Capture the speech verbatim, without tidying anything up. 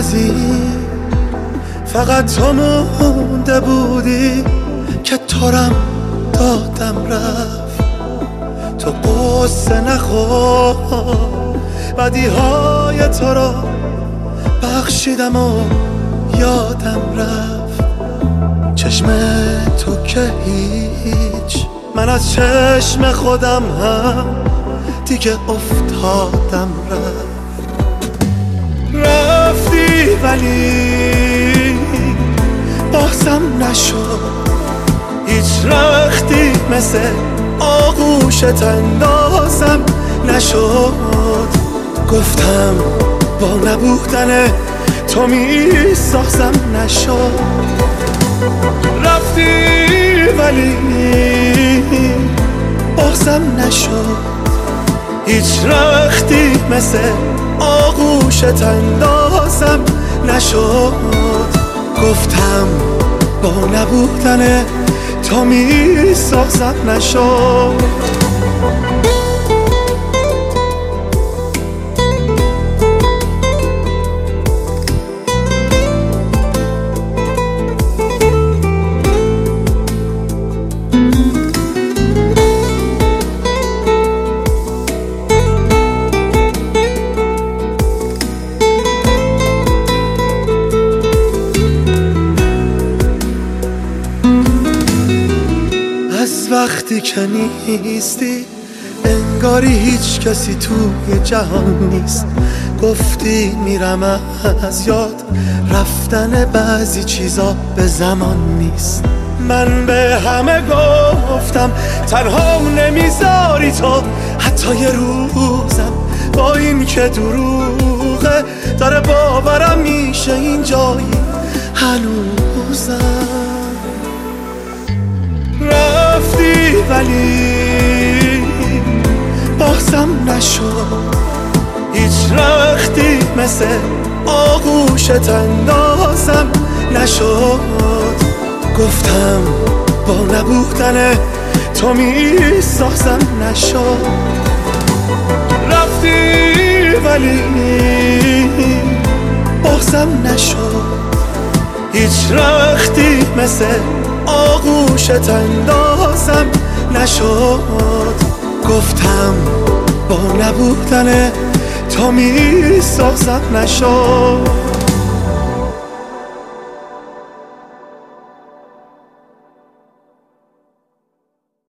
از این فقط تو مونده بودی که تارم دادم رفت. تو قصه نخور بدی های تو را بخشیدم و یادم رفت. چشم تو که هیچ، من از چشم خودم هم دیگه افتادم رفت. رفتی ولی بازم نشد هیچ رختی مثل آغوشت اندازم نشد. گفتم با نبودن تو می سازم نشد. رفتی ولی بازم نشد هیچ رختی مثل آغوشت اندازم نشد. گفتم با نبودن تو می سازم نشد. از وقتی که نیستی انگاری هیچ کسی توی جهان نیست. گفتی میرم از یاد رفتن بعضی چیزا به زمان نیست. من به همه گفتم تنها نمیذاری تو حتی یه روزم، با این که دروغه داره باورم میشه این جایی هنوزم. رفتی ولی بازم نشد هیچ رختی مثل آغوشت اندازم نشد. گفتم با نبودن تو می سازم نشد. رفتی ولی بازم نشد هیچ رختی مثل آغوشت اندازم نشد. گفتم با نبودن تو می سازم نشد.